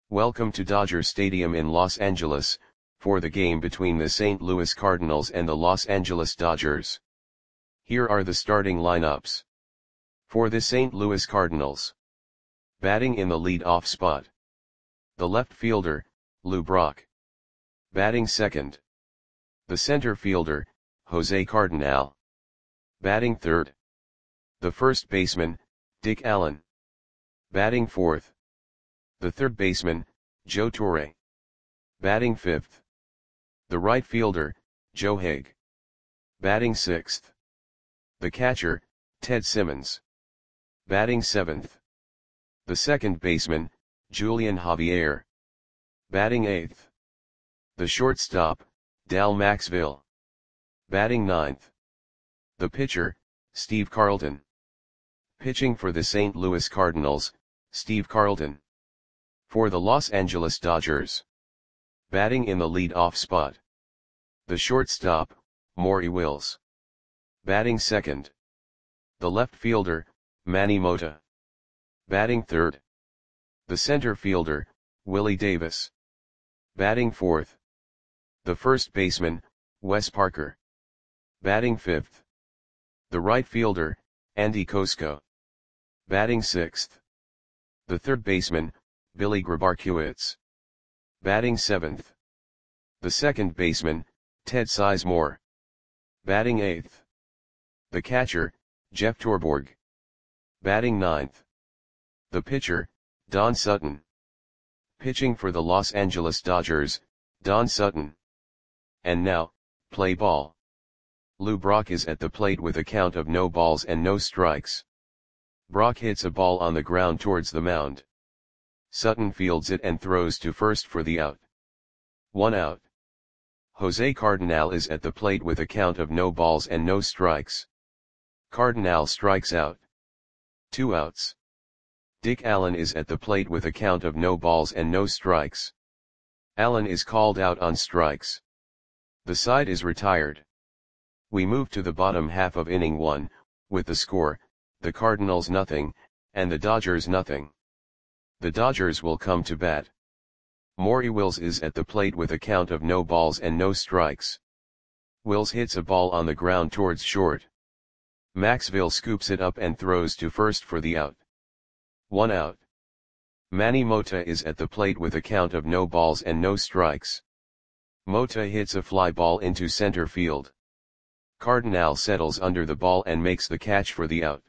Welcome to Dodger Stadium in Los Angeles, for the game between the St. Louis Cardinals and the Los Angeles Dodgers. Here are the starting lineups. For the St. Louis Cardinals. Batting in the lead-off spot. The left fielder, Lou Brock. Batting second. The center fielder, Jose Cardinal. Batting third. The first baseman, Dick Allen. Batting fourth. The third baseman, Joe Torre. Batting fifth. The right fielder, Joe Haig. Batting sixth. The catcher, Ted Simmons. Batting seventh. The second baseman, Julian Javier. Batting eighth. The shortstop, Dal Maxville. Batting ninth. The pitcher, Steve Carlton. Pitching for the St. Louis Cardinals, Steve Carlton. For the Los Angeles Dodgers. Batting in the lead-off spot. The shortstop, Maury Wills. Batting second. The left fielder, Manny Mota. Batting third. The center fielder, Willie Davis. Batting fourth. The first baseman, Wes Parker. Batting fifth. The right fielder, Andy Kosko. Batting sixth. The third baseman, Billy Grabarkiewicz. Batting seventh. The second baseman, Ted Sizemore. Batting eighth. The catcher, Jeff Torborg. Batting ninth. The pitcher, Don Sutton. Pitching for the Los Angeles Dodgers, Don Sutton. And now, play ball. Lou Brock is at the plate with a count of no balls and no strikes. Brock hits a ball on the ground towards the mound. Sutton fields it and throws to first for the out. 1 out. Jose Cardinal is at the plate with a count of no balls and no strikes. Cardinal strikes out. 2 outs. Dick Allen is at the plate with a count of no balls and no strikes. Allen is called out on strikes. The side is retired. We move to the bottom half of inning 1, with the score, the Cardinals nothing, and the Dodgers nothing. The Dodgers will come to bat. Maury Wills is at the plate with a count of no balls and no strikes. Wills hits a ball on the ground towards short. Maxville scoops it up and throws to first for the out. 1 out. Manny Mota is at the plate with a count of no balls and no strikes. Mota hits a fly ball into center field. Cardinal settles under the ball and makes the catch for the out.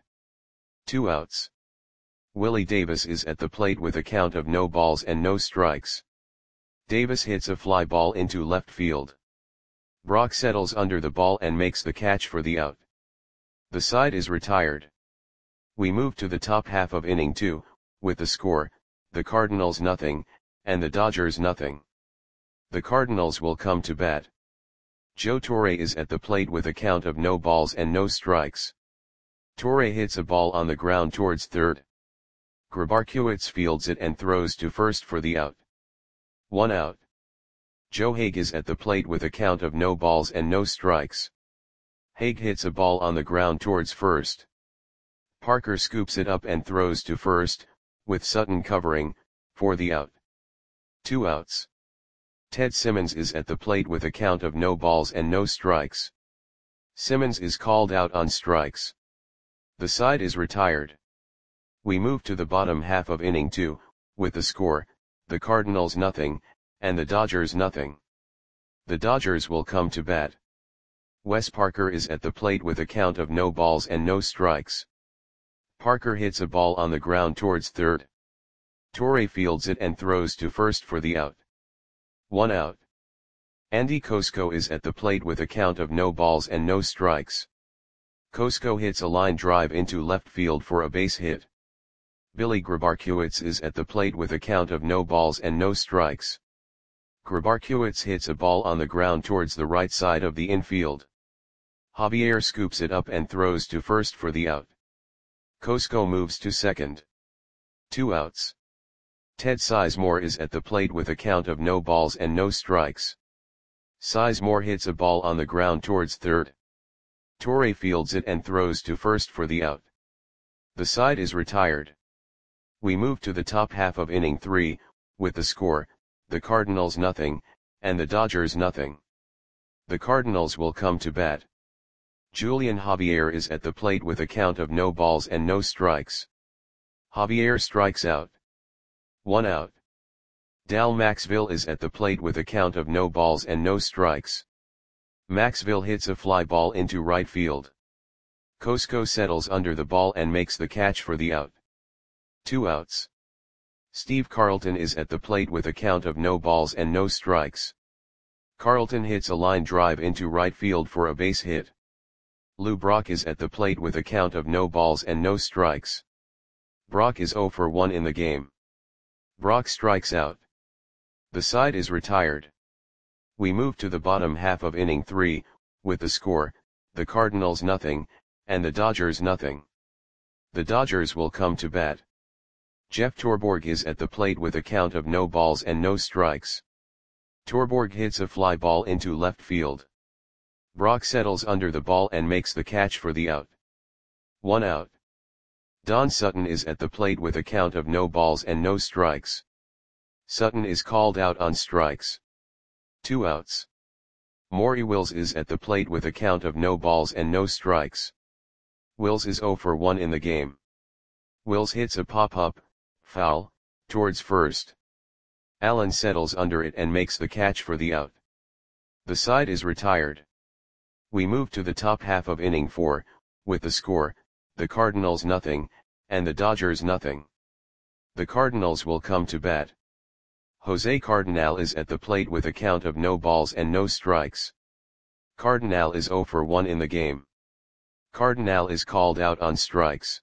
2 outs. Willie Davis is at the plate with a count of no balls and no strikes. Davis hits a fly ball into left field. Brock settles under the ball and makes the catch for the out. The side is retired. We move to the top half of inning 2, with the score, the Cardinals nothing, and the Dodgers nothing. The Cardinals will come to bat. Joe Torre is at the plate with a count of no balls and no strikes. Torre hits a ball on the ground towards third. Grabarkiewicz fields it and throws to first for the out. 1 out. Joe Haig is at the plate with a count of no balls and no strikes. Haig hits a ball on the ground towards first. Parker scoops it up and throws to first, with Sutton covering, for the out. 2 outs. Ted Simmons is at the plate with a count of no balls and no strikes. Simmons is called out on strikes. The side is retired. We move to the bottom half of inning 2, with the score, the Cardinals nothing, and the Dodgers nothing. The Dodgers will come to bat. Wes Parker is at the plate with a count of no balls and no strikes. Parker hits a ball on the ground towards third. Torre fields it and throws to first for the out. 1 out. Andy Kosko is at the plate with a count of no balls and no strikes. Kosko hits a line drive into left field for a base hit. Billy Grabarkiewicz is at the plate with a count of no balls and no strikes. Grabarkiewicz hits a ball on the ground towards the right side of the infield. Javier scoops it up and throws to first for the out. Kosko moves to second. 2 outs. Ted Sizemore is at the plate with a count of no balls and no strikes. Sizemore hits a ball on the ground towards third. Torre fields it and throws to first for the out. The side is retired. We move to the top half of inning 3, with the score, the Cardinals nothing, and the Dodgers nothing. The Cardinals will come to bat. Julian Javier is at the plate with a count of no balls and no strikes. Javier strikes out. 1 out. Dal Maxville is at the plate with a count of no balls and no strikes. Maxville hits a fly ball into right field. Cosco settles under the ball and makes the catch for the out. 2 outs. Steve Carlton is at the plate with a count of no balls and no strikes. Carlton hits a line drive into right field for a base hit. Lou Brock is at the plate with a count of no balls and no strikes. Brock is 0 for 1 in the game. Brock strikes out. The side is retired. We move to the bottom half of inning 3, with the score, the Cardinals nothing, and the Dodgers nothing. The Dodgers will come to bat. Jeff Torborg is at the plate with a count of no balls and no strikes. Torborg hits a fly ball into left field. Brock settles under the ball and makes the catch for the out. 1 out. Don Sutton is at the plate with a count of no balls and no strikes. Sutton is called out on strikes. 2 outs. Maury Wills is at the plate with a count of no balls and no strikes. Wills is 0 for 1 in the game. Wills hits a pop-up, foul, towards first. Allen settles under it and makes the catch for the out. The side is retired. We move to the top half of inning 4, with the score, the Cardinals nothing, and the Dodgers nothing. The Cardinals will come to bat. Jose Cardinal is at the plate with a count of no balls and no strikes. Cardinal is 0 for 1 in the game. Cardinal is called out on strikes.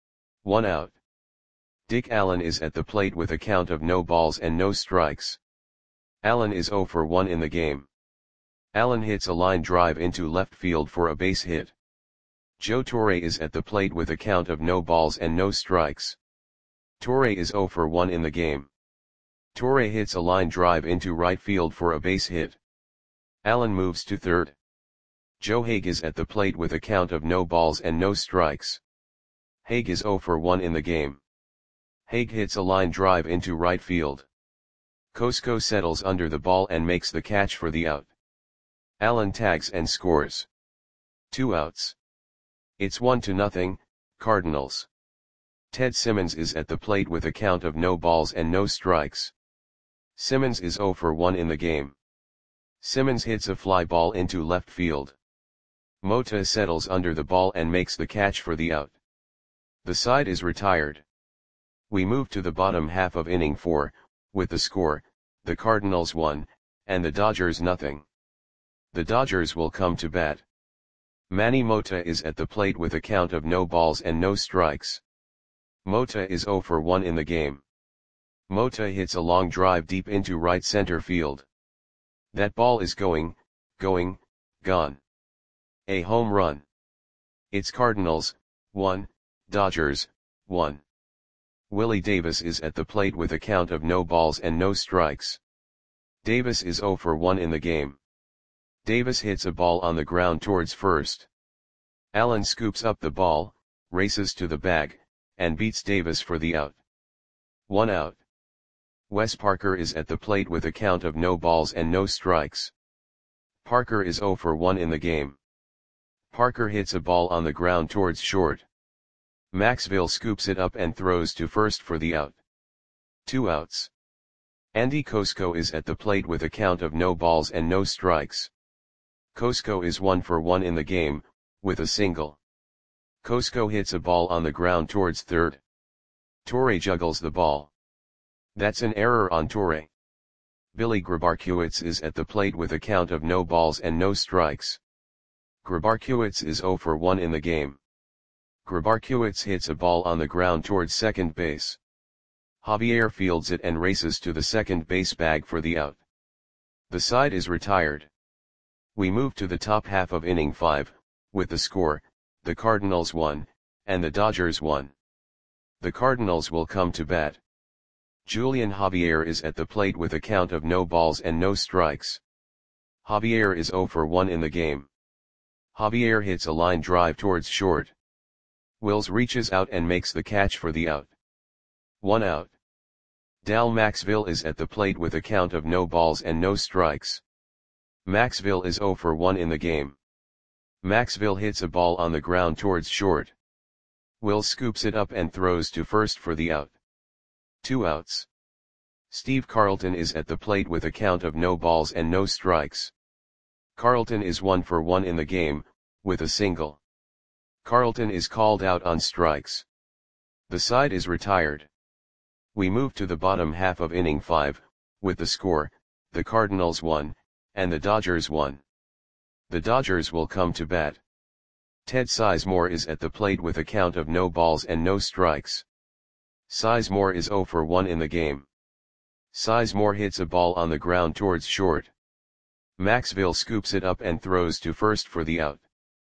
1 out. Dick Allen is at the plate with a count of no balls and no strikes. Allen is 0 for 1 in the game. Allen hits a line drive into left field for a base hit. Joe Torre is at the plate with a count of no balls and no strikes. Torre is 0 for 1 in the game. Torre hits a line drive into right field for a base hit. Allen moves to third. Joe Hague is at the plate with a count of no balls and no strikes. Hague is 0 for 1 in the game. Hague hits a line drive into right field. Cosco settles under the ball and makes the catch for the out. Allen tags and scores. 2 outs. It's 1-0, Cardinals. Ted Simmons is at the plate with a count of no balls and no strikes. Simmons is 0 for 1 in the game. Simmons hits a fly ball into left field. Mota settles under the ball and makes the catch for the out. The side is retired. We move to the bottom half of inning 4, with the score, the Cardinals 1, and the Dodgers nothing. The Dodgers will come to bat. Manny Mota is at the plate with a count of no balls and no strikes. Mota is 0 for 1 in the game. Mota hits a long drive deep into right center field. That ball is going, gone. A home run. It's Cardinals, 1, Dodgers, 1. Willie Davis is at the plate with a count of no balls and no strikes. Davis is 0 for 1 in the game. Davis hits a ball on the ground towards first. Allen scoops up the ball, races to the bag, and beats Davis for the out. 1 out. Wes Parker is at the plate with a count of no balls and no strikes. Parker is 0 for 1 in the game. Parker hits a ball on the ground towards short. Maxville scoops it up and throws to first for the out. 2 outs. Andy Cosco is at the plate with a count of no balls and no strikes. Cosco is 1 for 1 in the game, with a single. Cosco hits a ball on the ground towards third. Torre juggles the ball. That's an error on Torre. Billy Grabarkiewicz is at the plate with a count of no balls and no strikes. Grabarkiewicz is 0 for 1 in the game. Grabarkiewicz hits a ball on the ground towards second base. Javier fields it and races to the second base bag for the out. The side is retired. We move to the top half of inning 5, with the score, the Cardinals 1, and the Dodgers 1. The Cardinals will come to bat. Julian Javier is at the plate with a count of no balls and no strikes. Javier is 0 for 1 in the game. Javier hits a line drive towards short. Wills reaches out and makes the catch for the out. 1 out. Dal Maxville is at the plate with a count of no balls and no strikes. Maxville is 0 for 1 in the game. Maxville hits a ball on the ground towards short. Will scoops it up and throws to first for the out. 2 outs. Steve Carlton is at the plate with a count of no balls and no strikes. Carlton is 1 for 1 in the game, with a single. Carlton is called out on strikes. The side is retired. We move to the bottom half of inning 5, with the score, the Cardinals 1, and the Dodgers 1. The Dodgers will come to bat. Ted Sizemore is at the plate with a count of no balls and no strikes. Sizemore is 0 for 1 in the game. Sizemore hits a ball on the ground towards short. Maxville scoops it up and throws to first for the out.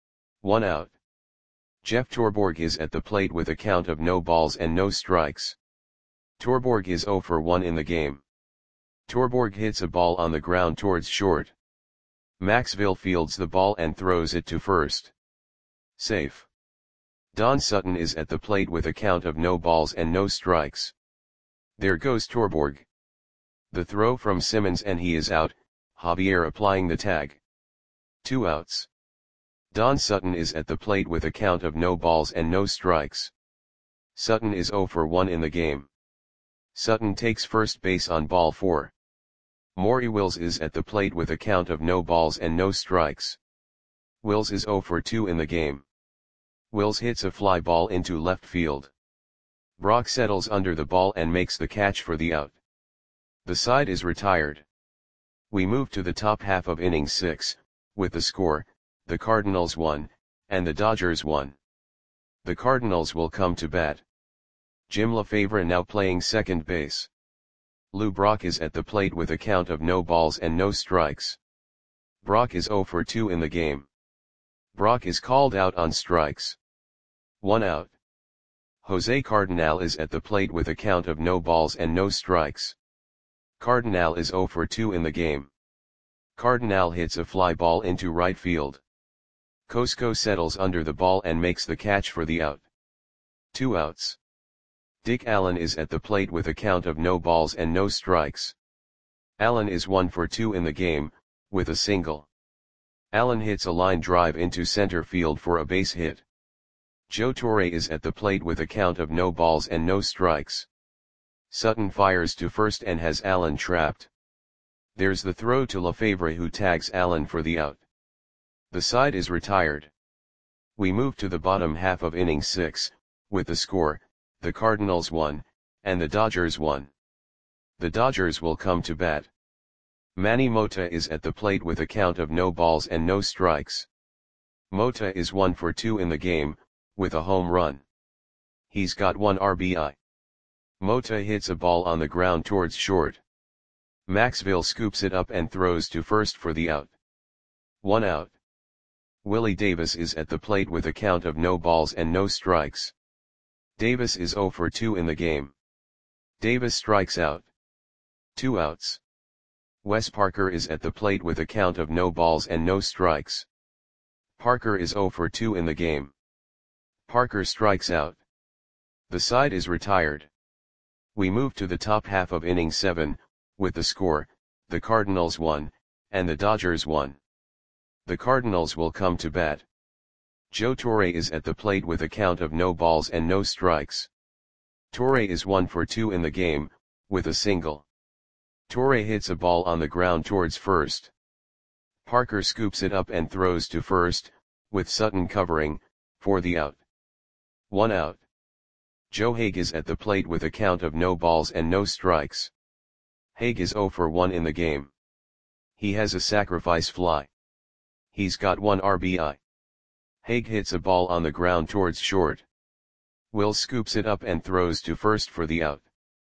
1 out. Jeff Torborg is at the plate with a count of no balls and no strikes. Torborg is 0 for 1 in the game. Torborg hits a ball on the ground towards short. Maxville fields the ball and throws it to first. Safe. Don Sutton is at the plate with a count of no balls and no strikes. There goes Torborg. The throw from Simmons and he is out, Javier applying the tag. 2 outs. Don Sutton is at the plate with a count of no balls and no strikes. Sutton is 0 for 1 in the game. Sutton takes first base on ball 4. Maury Wills is at the plate with a count of no balls and no strikes. Wills is 0 for 2 in the game. Wills hits a fly ball into left field. Brock settles under the ball and makes the catch for the out. The side is retired. We move to the top half of inning 6, with the score, the Cardinals 1, and the Dodgers 1. The Cardinals will come to bat. Jim Lefebvre now playing second base. Lou Brock is at the plate with a count of no balls and no strikes. Brock is 0 for 2 in the game. Brock is called out on strikes. 1 out. Jose Cardinal is at the plate with a count of no balls and no strikes. Cardinal is 0 for 2 in the game. Cardinal hits a fly ball into right field. Cosco settles under the ball and makes the catch for the out. 2 outs. Dick Allen is at the plate with a count of no balls and no strikes. Allen is 1 for 2 in the game, with a single. Allen hits a line drive into center field for a base hit. Joe Torre is at the plate with a count of no balls and no strikes. Sutton fires to first and has Allen trapped. There's the throw to Lefebvre who tags Allen for the out. The side is retired. We move to the bottom half of inning 6, with the score, the Cardinals 1, and the Dodgers 1. The Dodgers will come to bat. Manny Mota is at the plate with a count of no balls and no strikes. Mota is 1 for 2 in the game, with a home run. He's got 1 RBI. Mota hits a ball on the ground towards short. Maxville scoops it up and throws to first for the out. 1 out. Willie Davis is at the plate with a count of no balls and no strikes. Davis is 0 for 2 in the game. Davis strikes out. 2 outs. Wes Parker is at the plate with a count of no balls and no strikes. Parker is 0 for 2 in the game. Parker strikes out. The side is retired. We move to the top half of inning 7, with the score, the Cardinals 1, and the Dodgers 1. The Cardinals will come to bat. Joe Torre is at the plate with a count of no balls and no strikes. Torre is 1 for 2 in the game, with a single. Torre hits a ball on the ground towards first. Parker scoops it up and throws to first, with Sutton covering, for the out. 1 out. Joe Hague is at the plate with a count of no balls and no strikes. Hague is 0 for 1 in the game. He has a sacrifice fly. He's got 1 RBI. Hague hits a ball on the ground towards short. Will scoops it up and throws to first for the out.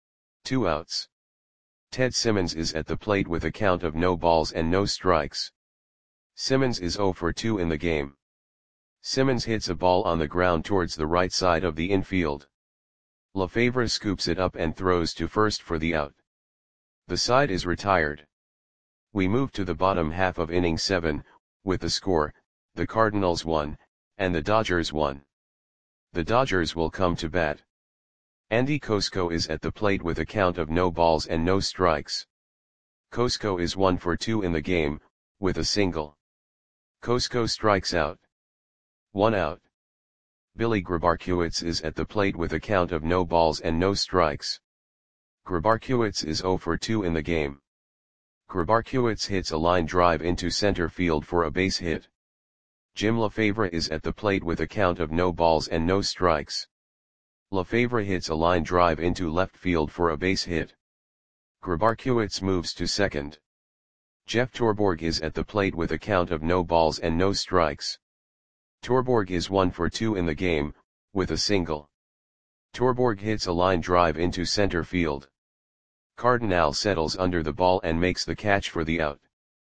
2 outs. Ted Simmons is at the plate with a count of no balls and no strikes. Simmons is 0 for 2 in the game. Simmons hits a ball on the ground towards the right side of the infield. Lefebvre scoops it up and throws to first for the out. The side is retired. We move to the bottom half of inning 7, with the score, the Cardinals 1, and the Dodgers 1. The Dodgers will come to bat. Andy Cosco is at the plate with a count of no balls and no strikes. Cosco is 1 for 2 in the game, with a single. Cosco strikes out. 1 out. Billy Grabarkiewicz is at the plate with a count of no balls and no strikes. Grabarkiewicz is 0 for 2 in the game. Grabarkiewicz hits a line drive into center field for a base hit. Jim Lefebvre is at the plate with a count of no balls and no strikes. Lefebvre hits a line drive into left field for a base hit. Grabarkiewicz moves to second. Jeff Torborg is at the plate with a count of no balls and no strikes. Torborg is 1 for 2 in the game, with a single. Torborg hits a line drive into center field. Cardinal settles under the ball and makes the catch for the out.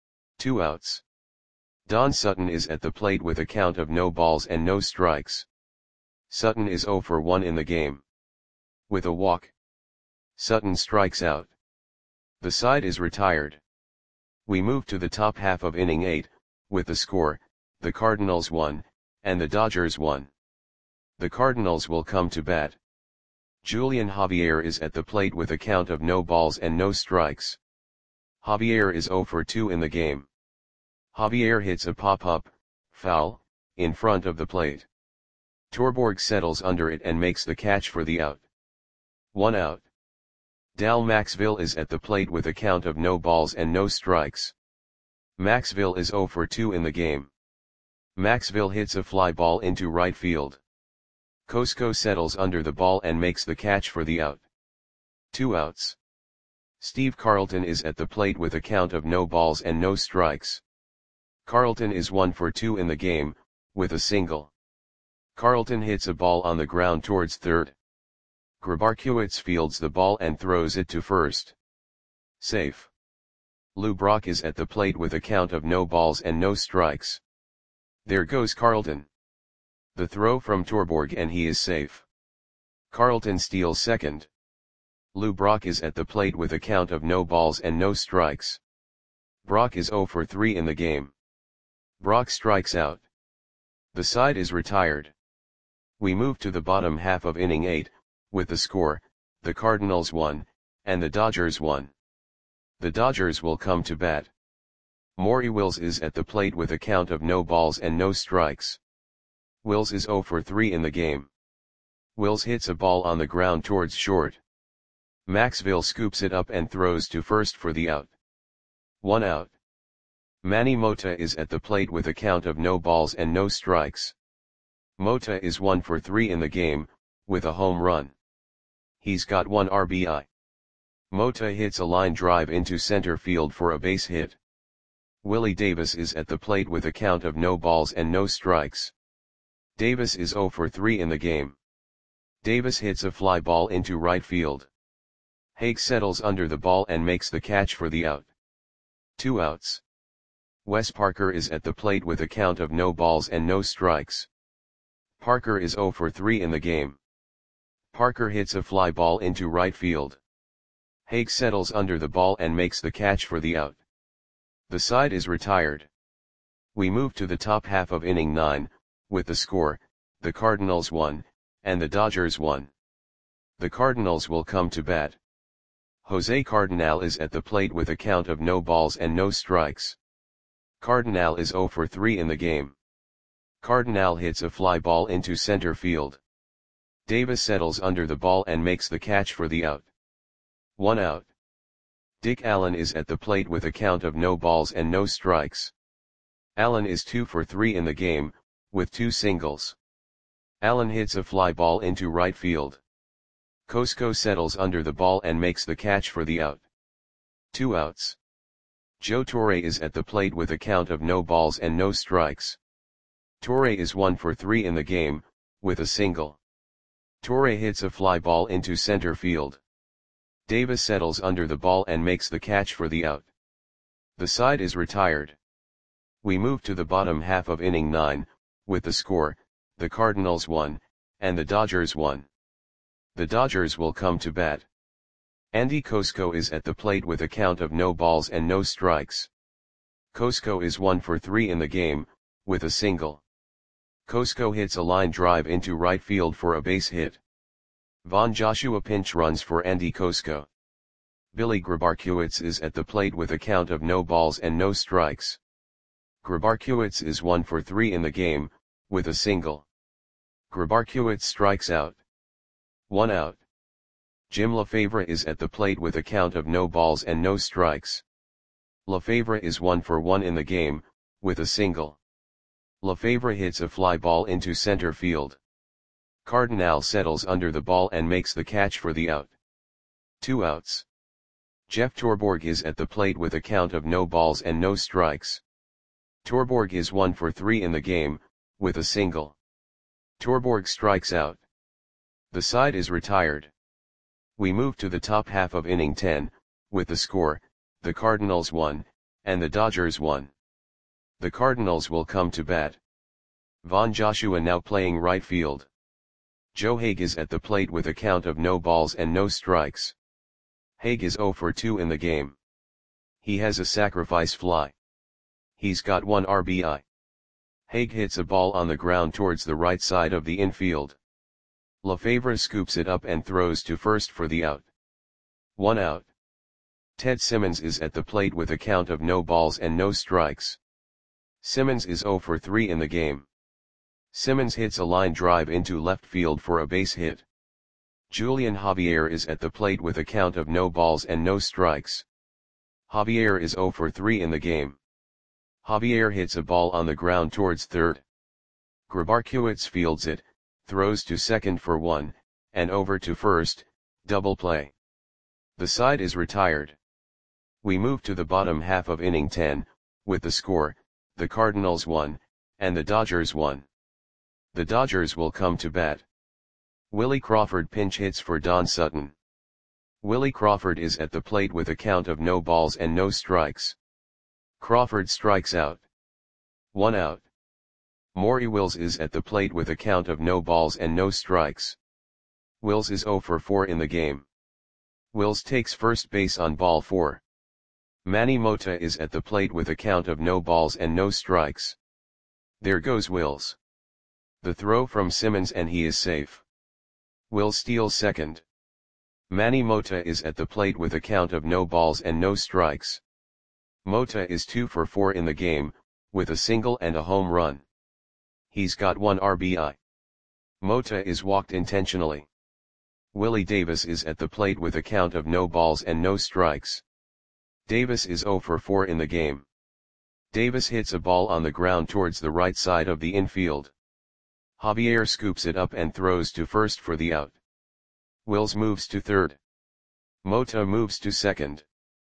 2 outs. Don Sutton is at the plate with a count of no balls and no strikes. Sutton is 0 for 1 in the game. With a walk, Sutton strikes out. The side is retired. We move to the top half of inning 8, with the score, the Cardinals 1, and the Dodgers 1. The Cardinals will come to bat. Julian Javier is at the plate with a count of no balls and no strikes. Javier is 0 for 2 in the game. Javier hits a pop-up, foul, in front of the plate. Torborg settles under it and makes the catch for the out. 1 out. Dal Maxville is at the plate with a count of no balls and no strikes. Maxville is 0 for 2 in the game. Maxville hits a fly ball into right field. Cosco settles under the ball and makes the catch for the out. 2 outs. Steve Carlton is at the plate with a count of no balls and no strikes. Carlton is 1 for 2 in the game, with a single. Carlton hits a ball on the ground towards third. Grabarkiewicz fields the ball and throws it to first. Safe. Lou Brock is at the plate with a count of no balls and no strikes. There goes Carlton. The throw from Torborg and he is safe. Carlton steals second. Lou Brock is at the plate with a count of no balls and no strikes. Brock is 0 for 3 in the game. Brock strikes out. The side is retired. We move to the bottom half of inning 8, with the score, the Cardinals 1, and the Dodgers 1. The Dodgers will come to bat. Maury Wills is at the plate with a count of no balls and no strikes. Wills is 0 for 3 in the game. Wills hits a ball on the ground towards short. Maxville scoops it up and throws to first for the out. 1 out. Manny Mota is at the plate with a count of no balls and no strikes. Mota is 1 for 3 in the game, with a home run. He's got 1 RBI. Mota hits a line drive into center field for a base hit. Willie Davis is at the plate with a count of no balls and no strikes. Davis is 0 for 3 in the game. Davis hits a fly ball into right field. Hake settles under the ball and makes the catch for the out. 2 outs. Wes Parker is at the plate with a count of no balls and no strikes. Parker is 0 for 3 in the game. Parker hits a fly ball into right field. Hake settles under the ball and makes the catch for the out. The side is retired. We move to the top half of inning 9, with the score, the Cardinals 1, and the Dodgers 1. The Cardinals will come to bat. Jose Cardinal is at the plate with a count of no balls and no strikes. Cardinal is 0 for 3 in the game. Cardinal hits a fly ball into center field. Davis settles under the ball and makes the catch for the out. 1 out. Dick Allen is at the plate with a count of no balls and no strikes. Allen is 2 for 3 in the game, with 2 singles. Allen hits a fly ball into right field. Cosco settles under the ball and makes the catch for the out. 2 outs. Joe Torre is at the plate with a count of no balls and no strikes. Torre is 1 for 3 in the game, with a single. Torre hits a fly ball into center field. Davis settles under the ball and makes the catch for the out. The side is retired. We move to the bottom half of inning 9, with the score, the Cardinals 1, and the Dodgers 1. The Dodgers will come to bat. Andy Cosco is at the plate with a count of no balls and no strikes. Cosco is 1 for 3 in the game, with a single. Cosco hits a line drive into right field for a base hit. Von Joshua pinch runs for Andy Kosko. Billy Grabarkiewicz is at the plate with a count of no balls and no strikes. Grabarkiewicz is 1 for 3 in the game, with a single. Grabarkiewicz strikes out. 1 out. Jim Lefevre is at the plate with a count of no balls and no strikes. Lefevre is 1 for 1 in the game, with a single. Lefevre hits a fly ball into center field. Cardinal settles under the ball and makes the catch for the out. 2 outs. Jeff Torborg is at the plate with a count of no balls and no strikes. Torborg is 1 for 3 in the game, with a single. Torborg strikes out. The side is retired. We move to the top half of inning 10, with the score, the Cardinals 1, and the Dodgers 1. The Cardinals will come to bat. Von Joshua now playing right field. Joe Hague is at the plate with a count of no balls and no strikes. Hague is 0 for 2 in the game. He has a sacrifice fly. He's got 1 RBI. Hague hits a ball on the ground towards the right side of the infield. Lefevre scoops it up and throws to first for the out. 1 out. Ted Simmons is at the plate with a count of no balls and no strikes. Simmons is 0 for 3 in the game. Simmons hits a line drive into left field for a base hit. Julian Javier is at the plate with a count of no balls and no strikes. Javier is 0 for 3 in the game. Javier hits a ball on the ground towards third. Grabarkiewicz fields it, throws to second for 1, and over to first, double play. The side is retired. We move to the bottom half of inning 10, with the score, the Cardinals 1, and the Dodgers 1. The Dodgers will come to bat. Willie Crawford pinch hits for Don Sutton. Willie Crawford is at the plate with a count of no balls and no strikes. Crawford strikes out. 1 out. Maury Wills is at the plate with a count of no balls and no strikes. Wills is 0 for 4 in the game. Wills takes first base on ball 4. Manny Mota is at the plate with a count of no balls and no strikes. There goes Wills. The throw from Simmons and he is safe. Wills steals second. Manny Mota is at the plate with a count of no balls and no strikes. Mota is 2 for 4 in the game, with a single and a home run. He's got 1 RBI. Mota is walked intentionally. Willie Davis is at the plate with a count of no balls and no strikes. Davis is 0 for 4 in the game. Davis hits a ball on the ground towards the right side of the infield. Javier scoops it up and throws to first for the out. Wills moves to third. Mota moves to second.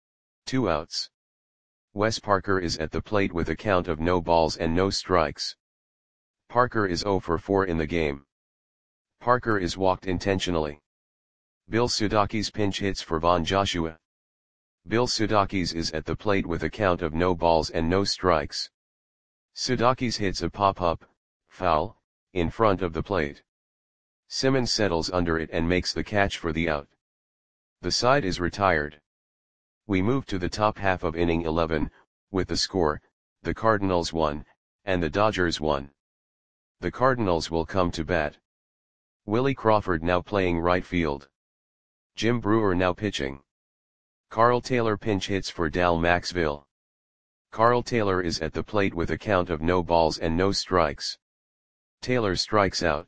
2 outs. Wes Parker is at the plate with a count of no balls and no strikes. Parker is 0 for 4 in the game. Parker is walked intentionally. Bill Sudakis pinch hits for Von Joshua. Bill Sudakis is at the plate with a count of no balls and no strikes. Sudakis hits a pop-up, foul, in front of the plate. Simmons settles under it and makes the catch for the out. The side is retired. We move to the top half of inning 11, with the score, the Cardinals 1, and the Dodgers 1. The Cardinals will come to bat. Willie Crawford now playing right field. Jim Brewer now pitching. Carl Taylor pinch hits for Dal Maxville. Carl Taylor is at the plate with a count of no balls and no strikes. Taylor strikes out.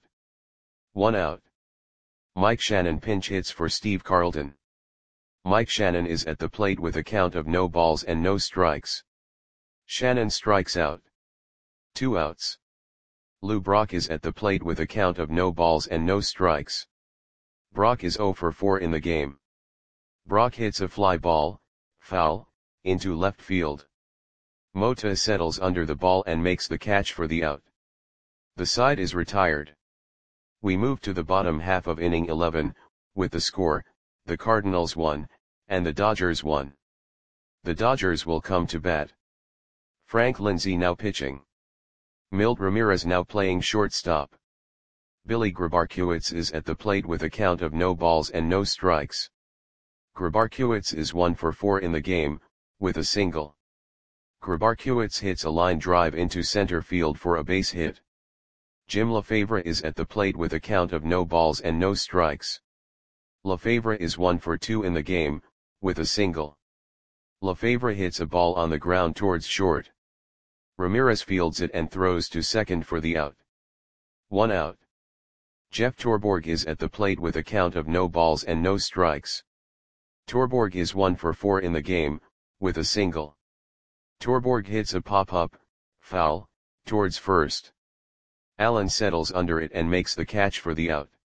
1 out. Mike Shannon pinch hits for Steve Carlton. Mike Shannon is at the plate with a count of no balls and no strikes. Shannon strikes out. 2 outs. Lou Brock is at the plate with a count of no balls and no strikes. Brock is 0 for 4 in the game. Brock hits a fly ball, foul, into left field. Mota settles under the ball and makes the catch for the out. The side is retired. We move to the bottom half of inning 11, with the score, the Cardinals 1, and the Dodgers 1. The Dodgers will come to bat. Frank Lindsay now pitching. Milt Ramirez now playing shortstop. Billy Grabarkiewicz is at the plate with a count of no balls and no strikes. Grabarkiewicz is 1 for 4 in the game, with a single. Grabarkiewicz hits a line drive into center field for a base hit. Jim Lefevre is at the plate with a count of no balls and no strikes. Lefebvre is 1 for 2 in the game, with a single. Lefebvre hits a ball on the ground towards short. Ramirez fields it and throws to second for the out. 1 out. Jeff Torborg is at the plate with a count of no balls and no strikes. Torborg is 1 for 4 in the game, with a single. Torborg hits a pop-up, foul, towards first. Allen settles under it and makes the catch for the out.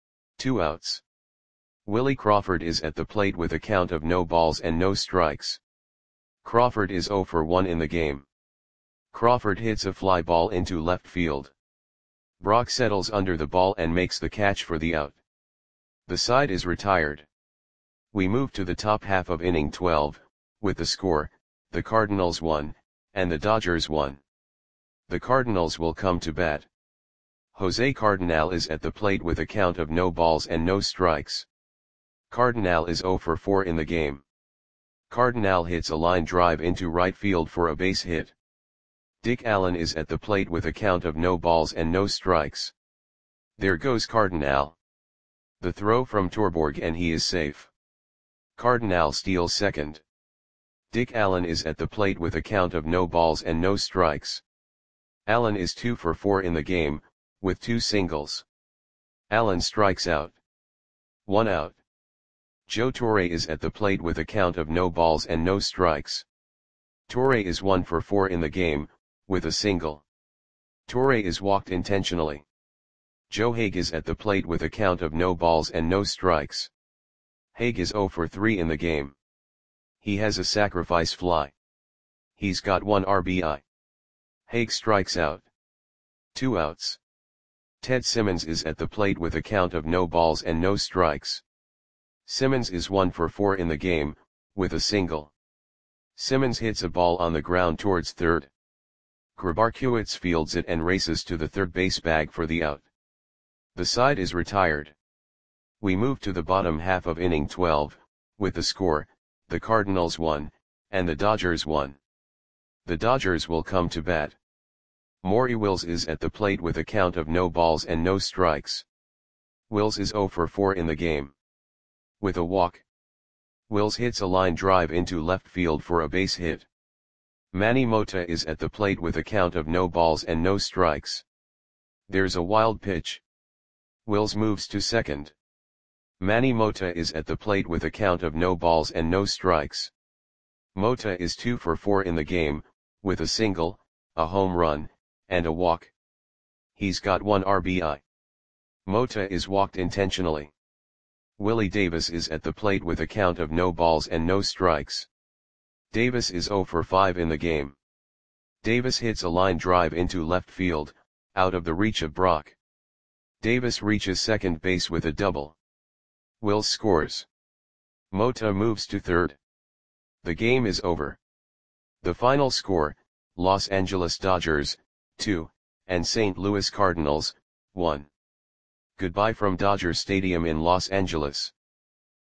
2 outs. Willie Crawford is at the plate with a count of no balls and no strikes. Crawford is 0 for 1 in the game. Crawford hits a fly ball into left field. Brock settles under the ball and makes the catch for the out. The side is retired. We move to the top half of inning 12, with the score, the Cardinals 1, and the Dodgers 1. The Cardinals will come to bat. Jose Cardinal is at the plate with a count of no balls and no strikes. Cardinal is 0 for 4 in the game. Cardinal hits a line drive into right field for a base hit. Dick Allen is at the plate with a count of no balls and no strikes. There goes Cardinal. The throw from Torborg and he is safe. Cardinal steals second. Dick Allen is at the plate with a count of no balls and no strikes. Allen is 2 for 4 in the game, with 2 singles. Allen strikes out. 1 out. Joe Torre is at the plate with a count of no balls and no strikes. Torre is 1 for 4 in the game, with a single. Torre is walked intentionally. Joe Hague is at the plate with a count of no balls and no strikes. Hague is 0 for 3 in the game. He has a sacrifice fly. He's got 1 RBI. Hague strikes out. 2 outs. Ted Simmons is at the plate with a count of no balls and no strikes. Simmons is 1 for 4 in the game, with a single. Simmons hits a ball on the ground towards third. Grabarkewicz fields it and races to the third base bag for the out. The side is retired. We move to the bottom half of inning 12, with the score, the Cardinals 1, and the Dodgers 1. The Dodgers will come to bat. Maury Wills is at the plate with a count of no balls and no strikes. Wills is 0 for 4 in the game. With a walk. Wills hits a line drive into left field for a base hit. Manny Mota is at the plate with a count of no balls and no strikes. There's a wild pitch. Wills moves to second. Manny Mota is at the plate with a count of no balls and no strikes. Mota is 2 for 4 in the game, with a single, a home run, and a walk. He's got 1 RBI. Mota is walked intentionally. Willie Davis is at the plate with a count of no balls and no strikes. Davis is 0 for 5 in the game. Davis hits a line drive into left field, out of the reach of Brock. Davis reaches second base with a double. Wills scores. Mota moves to third. The game is over. The final score, Los Angeles Dodgers, 2, and St. Louis Cardinals, 1. Goodbye from Dodger Stadium in Los Angeles.